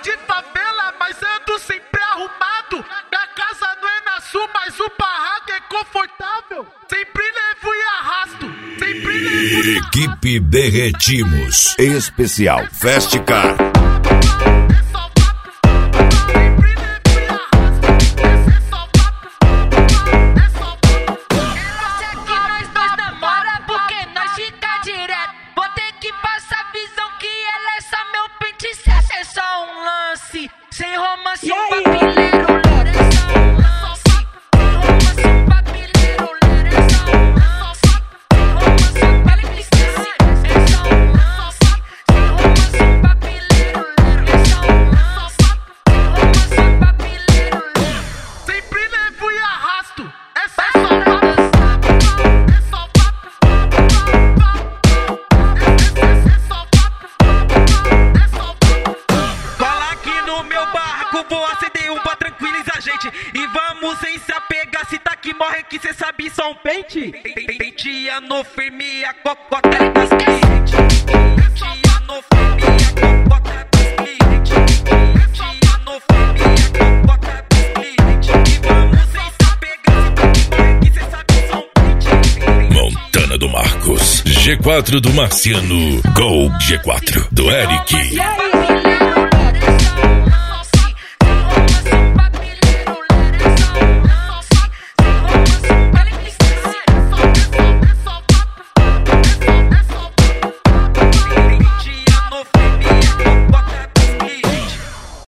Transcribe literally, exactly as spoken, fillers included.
de favela, mas ando sempre arrumado. Minha casa não é na sul, mas o barraco é confortável. Sempre levo e arrasto. Sempre levo e arrasto. Equipe Derretimos. Especial Fast Car. Sem romance, um papileiro, lero, é só um lance. Sem romance, um papileiro, lero, é só um lance. Sem romance, um papileiro, é só um lance. Sem romance, um papileiro, lero, é só um lance. Sem romance, um papileiro, lero. Sempre levo e arrasto. É só papo, é só papo, é só papo, é só papo. Cola aqui no meu barraco, vou acender um pra tranquilizar a gente. E vamos sem se apegar, se tá que morre que cê sabe só um pente. Penteia no firme, a cocota dos clientes. Penteia no firme, a cocota dos clientes. Penteia no firme, a cocota dos clientes. E vamos sem se apegar, se tá que morre que cê sabe só um pente. Montana do Marcos. G quatro do Marciano. Gol G quatro do Eric. Papileiro,